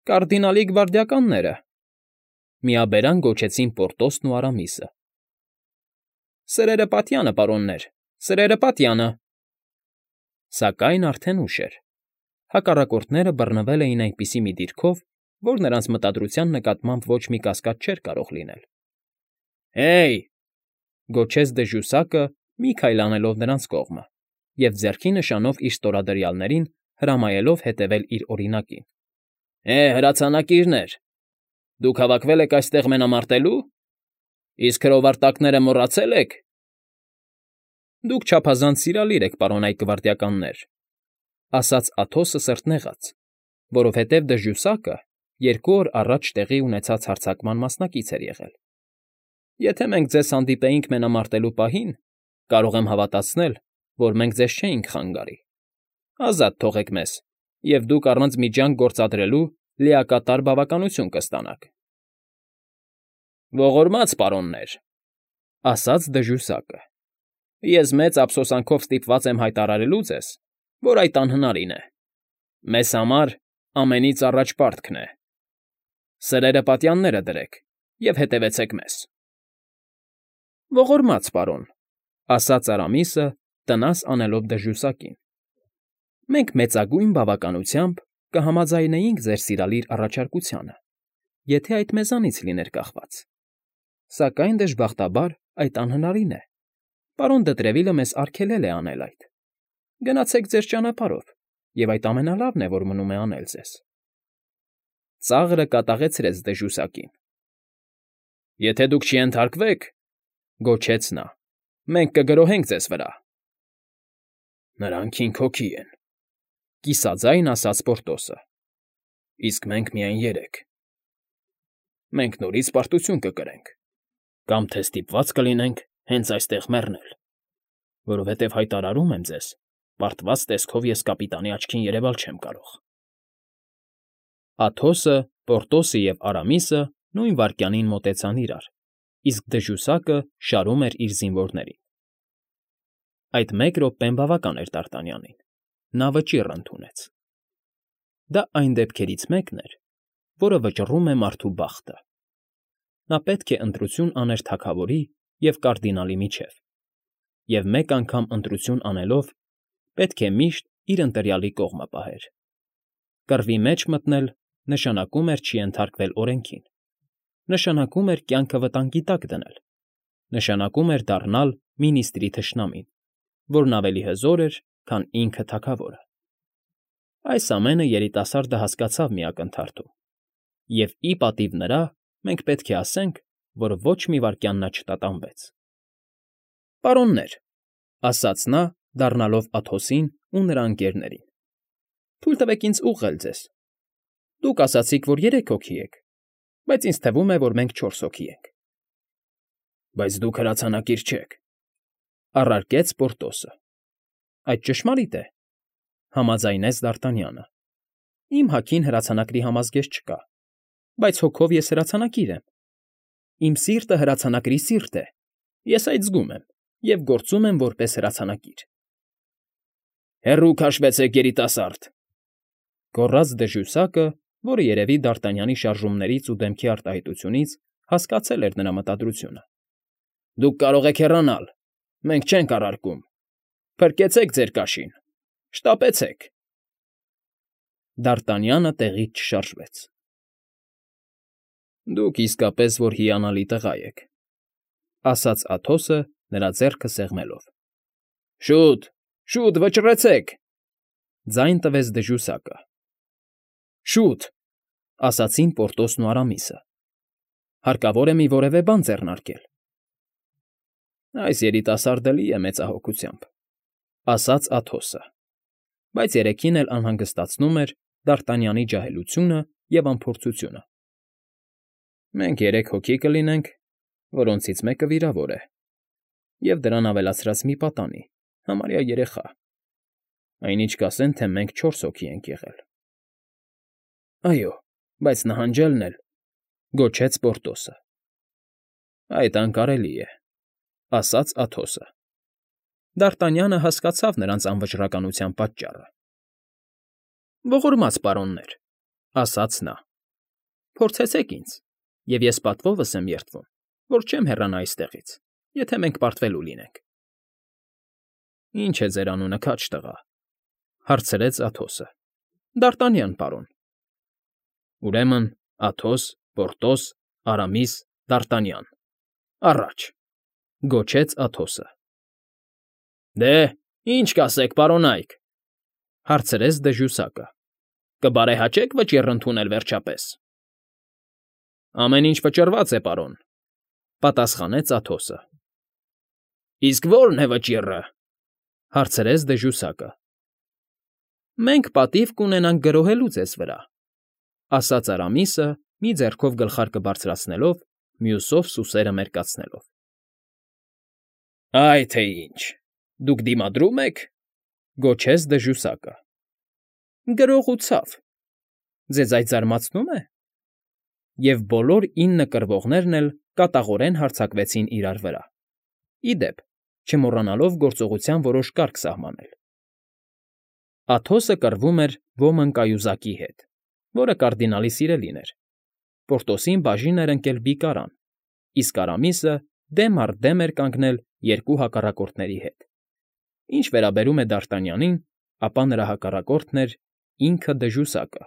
Կարդինալի գվարդիականները,֊ միաբերան գոչեցին Պորտոսն ու Արամիսը։ Սրերը պատյանը, պարոններ, սրերը պատյանը… Սակայն արդեն ուշ էր։ Հակառակորդները բռնվել էին այնպիսի մի դիրքով, որ նրանց մտադրության նկատմամբ ոչ մի կասկած չէր կարող լինել։ Հե՜յ,֊ գոչեց դժուսակը, մի քայլ անելով նրանց կողմը, և ձեռքի նշանով իր ստորադրյալներին հրամայելով հետևել իր օրինակին։ Հրացանակիրներ, դուք հավաքվել եք այստեղ մենամարտելու… Իսկ հրովարտակները մոռացել եք… Դուք չափազանց սիրալիր եք, պարոնայք գվարդիականներ,֊ ասաց Աթոսը սրտնեղած, որովհետև դժուսակը 2 օր առաջ տեղի ունեցած հարձակման մասնակից էր եղել։ Եթե մենք ձեզ հանդիպեինք մենամարտելու պահին, կարող եմ հավատացնել, որ մենք ձեզ չէինք խանգարի։ Ազատ թողեք մեզ, և դուք առանց միջանք գործադրելու լիակատար բավականություն կստանաք։ Ողորմած պարոններ,֊ ասաց դժուսակը,֊ ես մեծ ափսոսանքով ստիպված եմ հայտարարելու ձեզ, որ այդ անհնարին է։ Մեզ համար ամենից առաջ պարտքն է։ Սրերը պատյանները դրեք և հետևեցեք մեզ։ Ողորմած պարոն,֊ ասաց Արամիսը, տնաս անելով դժուսակին,֊ մենք մեծագույն բավականությամբ կհամաձայնեինք ձեր սիրալիր առաջարկությանը, եթե այդ մեզանից լիներ կախված։ Սակայն, դժբախտաբար, այդ անհնարին է։ Պարոն Դտրևիլը մեզ արգելել է անել այդ։ Գնացեք ձեր ճանապարհով, և այդ ամենալավն է, որ մնում է անել ձեզ։ Ծաղրը կատաղեցրեց դժուսակին։ Եթե դուք չենթարկվեք,֊ գոչեց նա,֊ մենք կգրոհենք ձեզ վրա։ Նրանք 5 հոգի են,֊ կիսաձայն ասաց Պորտոսը,֊ իսկ մենք միայն 3։ Մենք նորից պարտություն կկրենք, կամ թե ստիպված կլինենք հենց այստեղ մեռնել, որովհետև հայտարարում եմ ձեզ, պարտված տեսքով ես կապիտանի աչքին երևալ չեմ կարող։ Աթոսը, Պորտոսը և Արամիսը նույն վայրկյանին մոտեցան իրար, իսկ դժուսակը շարում էր իր զինվորներին։ Այդ 1 րոպեն բավական էր Դարտանյանին, նա վճիռ ընդունեց։ Դա այն դեպքերից մեկն էր, որը վճռում է մարդու բախտը։ Նա պետք է ընտրություն աներ թագավորի և կարդինալի միջև, և մեկ անգամ ընտրություն անելով, պետք է միշտ իր ընտրյալի կողմը պահեր։ Կռվի մեջ մտնել նշանակում էր չենթարկվել օրենքին, նշանակում էր կյանքը վտանգի տակ դնել, նշանակում էր դառնալ մինիստրի թշնամին, որն ավելի հզոր էր, քան ինքը թագավորը։ Այս ամենը երիտասարդը հասկացավ մի ակնթարթում, և ի պատիվ նրա մենք պետք է ասենք, որ ոչ մի վայրկյան նա չտատանվեց։ Պարոններ,֊ ասաց նա, դառնալով Աթոսին ու նրա ընկերներին,֊ թույլ տվեք ինձ ուղղել ձեզ։ Դուք ասացիք, որ 3 հոգի եք, բայց ինձ թվում է, որ մենք 4 հոգի ենք։ Բայց դուք հրացանակիր չեք,֊ առարկեց Պորտոսը։ Այդ ճշմարիտ է,֊ համաձայնեց Դարտանյանը։ Իմ հագին հրացանակրի համազգեստ չկա, բայց հոգով ես հրացանակիր եմ։ Իմ սիրտը հրացանակրի սիրտ է, ես այդ զգում եմ և գործում եմ որպես հրացանակիր։ Հեռու քաշվեցեք, երիտասարդ,֊ գոռաց դժուսակը, որը երևի Դարտանյանի շարժումներից ու դեմքի արտահայտությունից հասկացել էր նրա մտադրությունը։ Դուք կարող եք հեռանալ, մենք չենք առարկում։ Փրկեցեք ձեր կաշին, շտապեցեք… Դարտանյանը տեղից չշարժվեց։ Դուք իսկապես որ հիանալի տղա եք,֊ ասաց Աթոսը, նրա ձեռքը սեղմելով։ Շուտ, շուտ, վճռեցեք,֊ ձայն տվեց դժուսակը։ Շուտ,֊ ասացին Պորտոսն ու Արամիսը։ Հարկավոր է մի որևէ բան ձեռնարկել։ Այս երիտասարդը լի է մեծահոգությամբ,֊ ասաց Աթոսը, բայց երեքին էլ անհանգստացնում էր Դարտանյանի ջահելությունը և անփորձությունը։ Մենք 3 հոգի կլինենք, որոնցից մեկը վիրավոր է, և դրան ավելացրած մի պատանի, համարյա երեխա։ Այնինչ կասեն, թե մենք 4 հոգի ենք եղել։ Այո, բայց նահանջելն էլ,֊ գոչեց Պորտոսը։ Այդ անկարելի է,֊ ասաց Աթոսը։ Դարտանյանը հասկացավ նրանց անվճռականության պատճառը։ Ողորմած պարոններ,֊ ասաց նա, Փորձեցեք ինձ, և ես պատվովս եմ երդվում, որ չեմ հեռանա այստեղից, եթե մենք պարտվելու լինենք։ ֊ Ի՞նչ է ձեր անունը, քաջ տղա,֊ հարցրեց Աթոսը։ ֊ Դարտանյան, պարոն։ ֊ Ուրեմն Աթոս, Պորտոս, Արամիս, Դարտանյան, առաջ,֊ գոչեց Աթոսը։ ֊ Դե, ի՞նչ կասեք, պարոնայք,֊ հարցրեց դժուսակը։ Կբարեհաճե՞ք վճիռ ընդունել վերջապես։ ֊ Ամեն ինչ վճռված է, պարոն,֊ պատասխանեց Աթոսը։ ֊ Իսկ ո՞րն է վճիռը,֊ հարցրեց դժուսակը։ ֊ Մենք պատիվ կունենանք գրոհելու ձեզ վրա,֊ ասաց Արամիսը, մի ձեռքով գլխարկը բարձրացնելով, մյուսով սուսերը մերկացնելով։ ֊ Այ թե ինչ, դուք դիմադրո՞ւմ եք,֊ գոչեց դժուսակը։ ֊ Գրողությա՛վ, ձեզ այդ զարմացնո՞ւմ է։ Եվ բոլոր 9 կռվողներն էլ կատաղորեն հարձակվեցին իրար վրա, ի դեպ, չմոռանալով գործողության որոշ կարգ սահմանել։ Աթոսը կռվում էր ոմն կայուզակի հետ, որը կարդինալի սիրելին էր։ Պորտոսին բաժին էր ընկել Բիկարան, իսկ Արամիսը դեմ առ դեմ էր կանգնել երկու հակառակորդների հետ։ Ինչ վերաբերում է Դարտանյանին, ապա նրա հակառակորդն էր ինքը դժուսակը։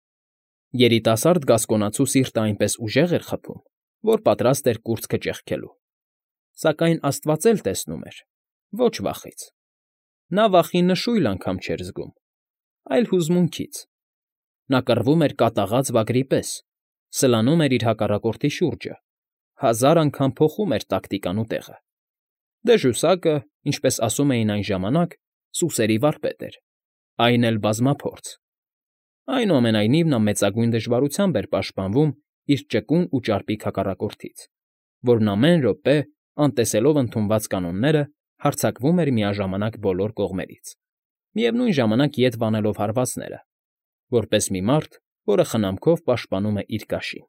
Երիտասարդ գասկոնացու սիրտը այնպես ուժեղ էր խփում, որ պատրաստ էր կուրծքը ճեղքելու։ Սակայն աստված էլ տեսնում էր, ոչ վախից։ Նա վախի նշույլ անգամ չէր զգում, այլ հուզմունքից։ Նա կռվում էր կատաղած վագրի պես, սլանում էր իր հակառակորդի շուրջը, 1000 անգամ փոխում էր տակտիկան ու տեղը։ Դժուսակը, ինչպես ասում էին այն ժամանակ, սուսերի վարպետ էր, այն էլ բազմափորձ։ Այնուամենայնիվ նա մեծագույն դժվարությամբ էր պաշտպանվում իր ճկուն ու ճարպիկ հակառակորդից, որն ամեն րոպե, անտեսելով ընդունված կանոնները, հարձակվում էր միաժամանակ բոլոր կողմերից, միևնույն ժամանակ ետ վանելով հարվածները, որպես մի մարդ, որը խնամքով պաշտպանում է իր գաշին։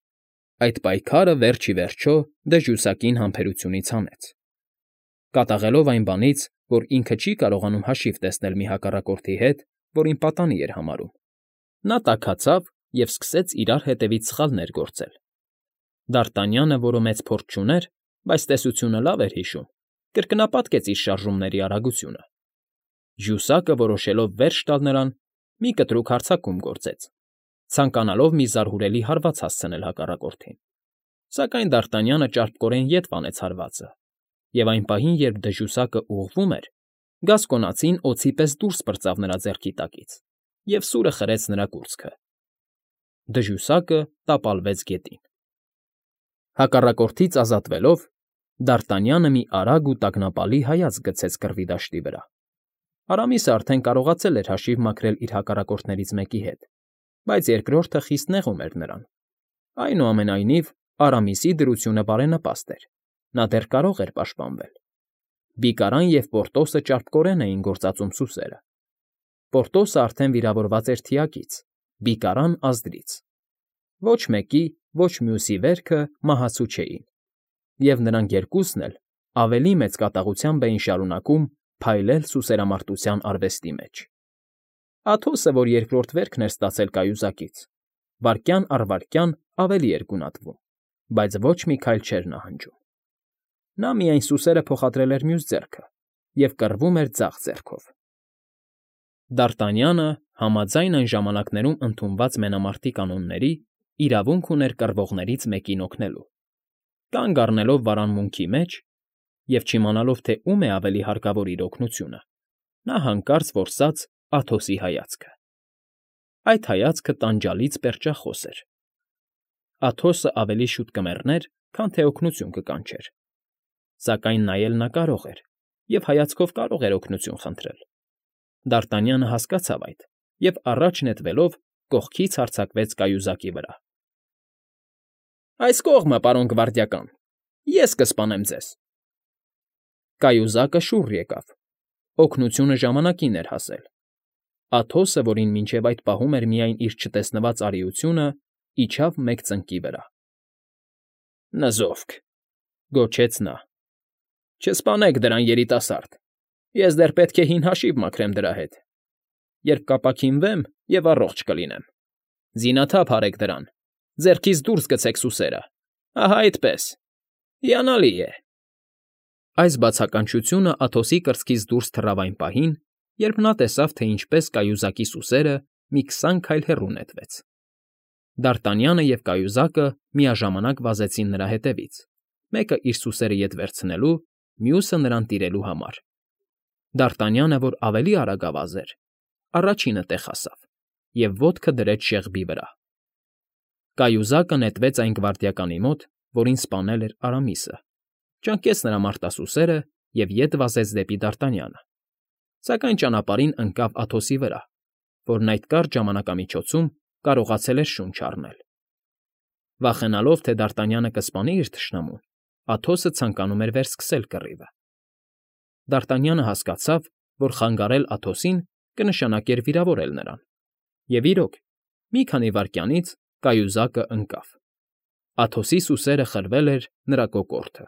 Այդ պայքարը վերջ ի վերջո դժուսակին համբերությունից հանեց։ Կատաղելով այն բանից, որ ինքը չի կարողանում հաշիվ տեսնել մի հակառակորդի հետ, որին պատանի էր համարում, նա տաքացավ և սկսեց իրար հետևից սխալներ գործել։ Դարտանյանը, որը մեծ փորձ չուներ, բայց տեսությունը լավ էր հիշում, կրկնապատկեց իր շարժումների արագությունը։ Ժյուսակը, որոշելով վերջ տալ նրան, մի կտրուկ հարձակում գործեց, ցանկանալով մի զարհուրելի հարված հասցնել հակառակորդին։ Սակայն Դարտանյանը ճարպկորեն ետ վանեց հարվածը, և այն պահին, երբ դժուսակը ուղղվում էր, գասկոնացին օձի պես դուրս պրծավ նրա ձեռքի տակից և սուրը խրեց նրա կուրծքը։ Դժուսակը տապալվեց գետին։ Հակառակորդից ազատվելով, Դարտանյանը մի արագ ու տագնապալի հայացք գցեց կռվի դաշտի վրա։ Արամիսը արդեն կարողացել էր հաշիվ մաքրել իր հակառակորդներից մեկի հետ, բայց երկրորդը խիստ նեղում էր նրան։ Այնուամենայնիվ, Արամիսի դրությունը բարենպաստ էր, նա դեռ կարող էր պաշտպանվել։ Բիկարան և Պորտոսը ճարպկորեն էին գործածում սուսերը։ Պորտոսը արդեն վիրավորված էր թիակից, Բիկարան՝ ազդրից։ Ոչ մեկի, ոչ մյուսի վերքը մահացու չէին, և նրանք երկուսն էլ ավելի մեծ կատաղությամբ էին շարունակում փայլել սուսերամարտության արվեստի մեջ։ Աթոսը, որ երկրորդ վերքն էր ստացել կայուզակից, վայրկյան առ վայրկյան ավելի էր գունատվում, բայց ոչ մի քայլ չէր նահանջում։ Նա միայն սուսերը փոխադրել էր մյուս ձեռքը և կռվում էր ձախ ձեռքով։ Դարտանյանը, համաձայն այն ժամանակներում ընդունված մենամարտի կանոնների, իրավունք ուներ կռվողներից մեկին օգնելու։ Կանգ առնելով վարանմունքի մեջ և չիմանալով, թե ում է ավելի հարկավոր իր օգնությունը, նա հանկարծ որսաց Աթոսի հայացքը։ Այդ հայացքը տանջալից պերճախոս էր։ Աթոսը ավելի շուտ կմեռներ, քան թե օգնություն կկանչեր։ Սակայն նայել նա կարող էր և հայացքով կարող էր օգնություն խնդրել։ Դարտանյանը հասկացավ այդ և առաջ նետվելով կողքից հարձակվեց կայուզակի վրա։ Այս կողմը, պարոն գվարդիական, ես կսպանեմ ձեզ։ Կայուզակը շուռ եկավ։ Օգնությունը ժամանակին էր հասել։ Աթոսը, որին մինչև այդ պահում էր միայն իր չտեսնված արիությունը, իջավ մեկ ծնկի վրա։ Նզովք,֊ գոչեց նա,֊ չսպանեք դրան, երիտասարդ, ես դեռ պետք է հին հաշիվ մաքրեմ դրա հետ։ Երբ կապաքինվեմ, և առողջ կլինեմ, զինաթափ արեք դրան ձեռքից դուրս գցեք սուսերը, ահա այդպես, հիանալի է։ Այս բացականչությունը Աթոսի կրծքից դուրս թռավ այն պահին, երբ նա տեսավ, թե ինչպես կայուզակի սուսերը մի 20 քայլ հեռու նետվեց։ Դարտանյանը և կայուզակը միաժամանակ վազեցին նրա հետևից, մեկը իր սուսերը ետ վերցնելու, մյուսը նրան տիրելու համար։ Դարտանյանը, որ ավելի արագավազ էր, առաջինը տեղ հասավ և ոտքը դրեց շեղբի վրա։ Կայուզակը նետվեց այն գվարդիականի մոտ, որին սպանել էր Արամիսը, ճանկեց նրա մարտասուսերը և ետ վազեց դեպի Դարտանյանը, սակայն ճանապարհին ընկավ Աթոսի վրա, որն այդ կարճ ժամանակամիջոցում կարողացել էր շունչ առնել։ Վախենալով, թե Դարտանյանը կսպանի իր թշնամուն, Աթոսը ցանկանում էր վերսկսել կռիվը։ Դարտանյանը հասկացավ, որ խանգարել Աթոսին կնշանակեր վիրավորել նրան, և իրոք, մի քանի վայրկյանից կայուզակը ընկավ։ Աթոսի սուսերը խրվել էր նրա կոկորդը։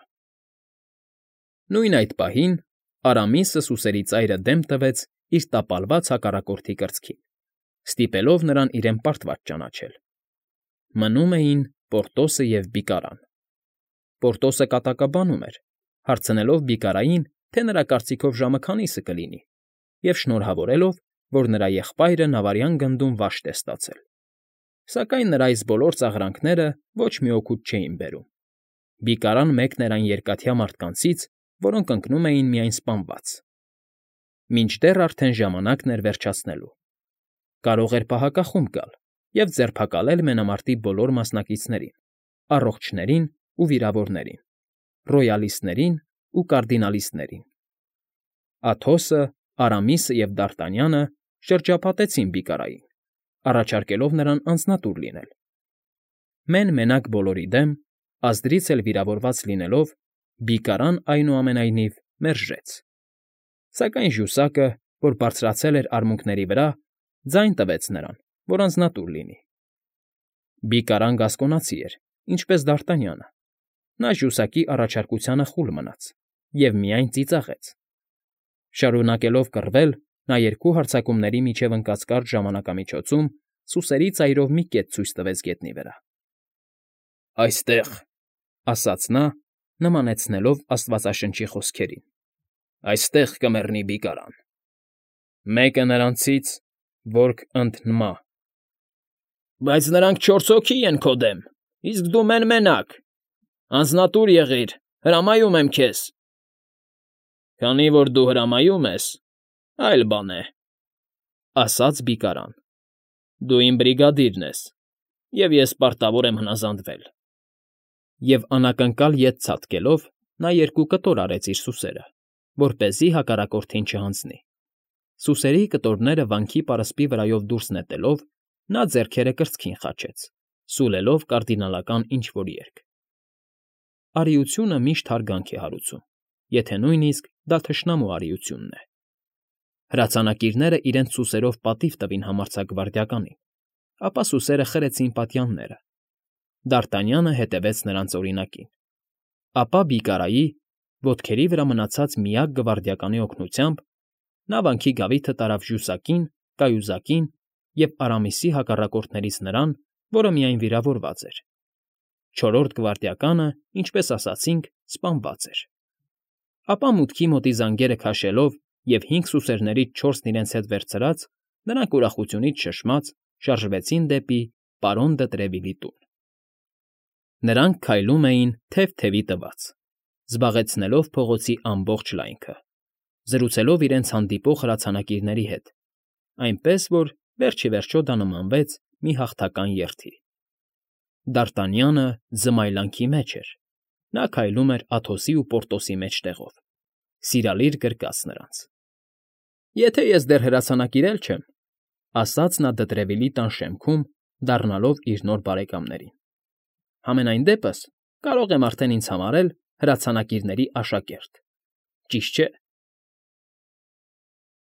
Նույն այդ պահին Արամիսը սուսերի ծայրը դեմ տվեց իր տապալված հակառակորդի կրծքին, ստիպելով նրան իրեն պարտված ճանաչել։ Մնում էին Պորտոսը և Բիկարան։ Պորտոսը կատակաբանում էր, հարցնելով Բիկարային, թե նրա կարծիքով ժամը քանիսը կլինի, և շնորհավորելով, որ նրա եղբայրը նավարյան գնդում վաշտ է ստացել։ Սակայն նրա այս բոլոր ծաղրանքները ոչ մի օգուտ չէին բերում։ Բիկարան մեկն էր այն երկաթյա մարդկանցից, որոնք ընկնում էին միայն սպանված։ Մինչդեռ արդեն ժամանակն էր վերջացնելու։ Կարող էր պահակախումբ գալ և ձերբակալել մենամարտի բոլոր մասնակիցներին, առողջներին ու վիրավորներին, ռոյալիստներին ու կարդինալիստներին։ Աթոսը, Արամիսը և Դարտանյանը շրջապատեցին Բիկարային, առաջարկելով նրան անձնատուր լինել։ Մեն֊մենակ բոլորի դեմ, ազդրից էլ վիրավորված լինելով, Բիկարան, այնուամենայնիվ, մերժեց։ Սակայն ժյուսակը, որ բարձրացել էր արմունկների վրա, ձայն տվեց նրան, որ անձնատուր լինի։ Բիկարան գասկոնացի էր, ինչպես Դարտանյանը։ Նա ժյուսակի առաջարկությանը խուլ մնաց և միայն ծիծաղեց։ Շարունակելով կռվել, նա երկու հարձակումների միջև ընկած կարճ ժամանակամիջոցում սուսերի ծայրով մի կետ ցույց տվեց գետնի վրա։ «Այստեղ», ֊ ասաց նա, նմանեցնելով աստվածաշնչի խոսքերին, ֊ «այստեղ կմեռնի Բիկարան։ Մեկը նրանցից, որք ընդնմա»։ «Բայց նրանք 4 հոգի են քո դեմ, իսկ դու մեն֊մենակ։ Անձնատուր եղիր, հրամայում եմ քեզ»։ «Քանի որ դու հրամայում ես, այլ բան է», ֊ ասաց Բիկարան։ «Դու իմ բրիգադիրն ես, և ես պարտավոր եմ հնազանդվել»։ Եվ անակնկալ ետ ցատկելով, նա երկու կտոր արեց իր սուսերը, որպեսզի հակառակորդին չհանձնի։ Սուսերի կտորները վանքի պարսպի վրայով դուրս նետելով, նա ձեռքերը կրծքին խաչեց, սուլելով կարդինալական ինչ֊որ երգ։ Արիությունը միշտ հարգանք է հարուցում, եթե նույնիսկ դա թշնամու արիությունն է։ Հրացանակիրները իրենց սուսերով պատիվ տվին համարձակգվարդիականին, ապա սուսերը խրեցին պատյանները։ Դարտանյանը հետևեց նրանց օրինակին։ Ապա Բիկարայի, ոտքերի վրա մնացած միակ գվարդիականի օգնությամբ, նա վանքի գավիթը տարավ ժյուսակին, կայուզակին և Արամիսի հակառակորդներից նրան, որը միայն վիրավորված էր։ Չորրորդ գվարդիականը, ինչպես ասացինք, սպանված էր։ Ապա մուտքի մոտի զանգերը քաշելով և 5 սուսերներից 4-ն իրենց հետ վերցրած, նրանք ուրախությունից շշմած շարժվեցին դեպի պարոն դը Տրևիլի տուն։ Նրանք քայլում էին թև֊թևի տված, զբաղեցնելով փողոցի ամբողջ լայնքը, զրուցելով իրենց հանդիպող հրացանակիրների հետ, այնպես որ վերջ-ի-վերջո դա նմանվեց մի հաղթական երթի։ Դարտանյանը զմայլանքի մեջ էր։ Նա քայլում էր Աթոսի ու Պորտոսի մեջտեղով, սիրալիր գրկած նրանց։ «Եթե ես դեռ հրացանակիր չեմ», ֊ ասաց նա Դտրևիլի տան շեմքում, դառնալով իր նոր բարեկամներին, «համենայն դեպս կարող եմ արդեն ինձ համարել հրացանակիրների աշակերտ։ Ճիշտ չէ։